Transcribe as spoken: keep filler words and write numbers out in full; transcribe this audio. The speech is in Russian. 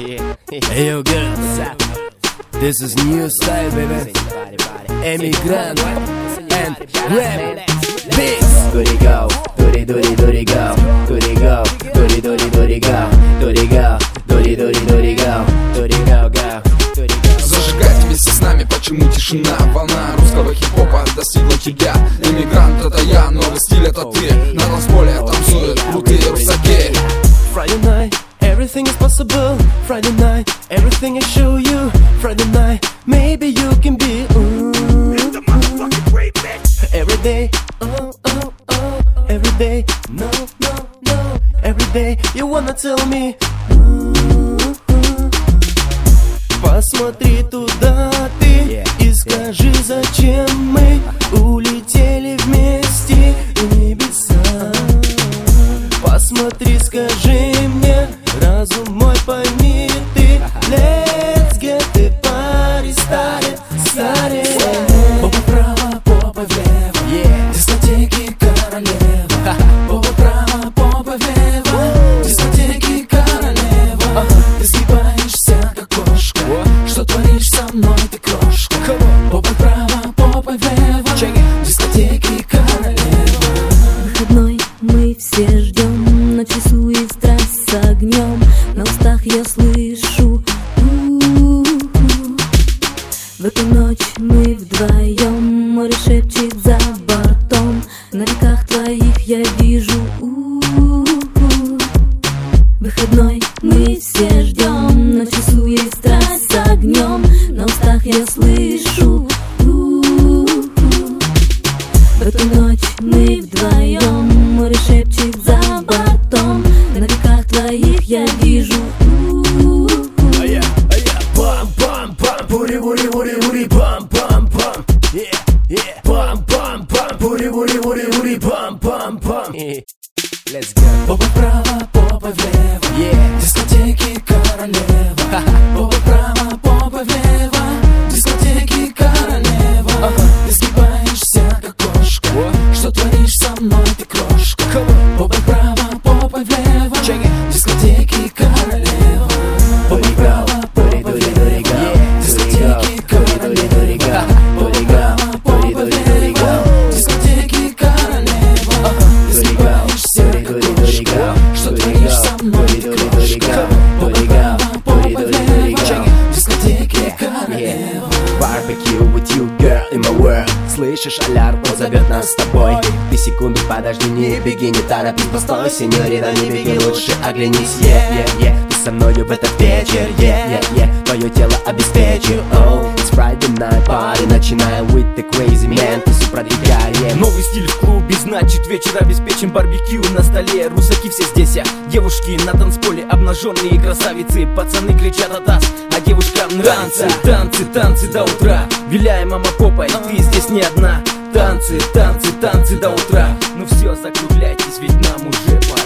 Hey yo girls, this is new style baby. Emigrant and rap beats. Duty go, duty duty duty go, duty go, duty duty duty go, duty go, duty duty duty go, duty go go. Зажигать вместе с нами, почему тишина? Волна русского хип-хопа достигла тебя. Иммигрант это я, новый стиль это ты. На танцполе танцуют крутые русаки. Friday night, everything is possible. Friday night, everything I show you. Friday night, maybe you can be ooh, ooh. Every day, oh, oh, oh. Every day, no, no, no. Every day, you wanna tell me ooh, ooh. Посмотри туда ты и скажи, зачем мы улетели вместе в небеса. Посмотри, скажи мне, разум мой пойми ты. Let's get the party started, started. Попа вправо, попа влево, yeah. Дискотеки королева. Попа вправо, попа влево, дискотеки королева. Ты сгибаешься как кошка, что творишь со мной ты крошка. Попа вправо, попа влево, дискотеки королева. Выходной мы все ждем, на часу и страсть с огнем. На устах я слышу у-у-у. В эту ночь мы вдвоем, море шепчет за бортом. На реках твоих я вижу у-у-у. Выходной мы все ждем, на часу есть страсть с огнем. На устах я слышу у-у-у. В эту ночь мы вдвоем, море шепчет за бортом. На реках твоих я вижу у-у-у. А я, а я, пам-пам-пам, пури-бури-бури-бури, пам-пам-пам, yeah, yeah, пам-пам-пам, пури-бури-бури-бури, пам-пам-пам. Let's go. Попа вправо, попа влево, yeah. Дискотеки королева. Попа вправо, попа влево, дискотеки королева. Ты сгибаешься как кошка, что творишь со мной ты крошка. Попа вправо, попа влево, дискотеки королева. Попа вправо, попа влево, дискотеки королева. Попа вправо, попа влево, дискотеки королева. Ты сгибаешься как кошка, что творишь со мной ты крошка. Попа вправо, попа влево, дискотеки королева. Barbecue with you, girl, in my world. Слышишь, алярм, он зовет нас с тобой. Ты секунду подожди, не беги, не торопись, постой, сеньорита, не беги, лучше оглянись, yeah, yeah, yeah. Ты со мною в этот вечер, yeah, yeah, yeah. Твое тело обеспечу, oh. It's Friday night party, начинаем with the crazy man. Ты продвигаем. Новый стиль в клубе, значит вечер обеспечен. Барбекю на столе, русаки все здесь, а девушки на танцполе, обнаженные красавицы. Пацаны кричат от нас, а девушкам танцы, танцы, танцы до утра. Виляй, мама, попой, ты здесь не одна. Танцы, танцы, танцы до утра. Ну все, закругляйтесь, ведь нам уже пора.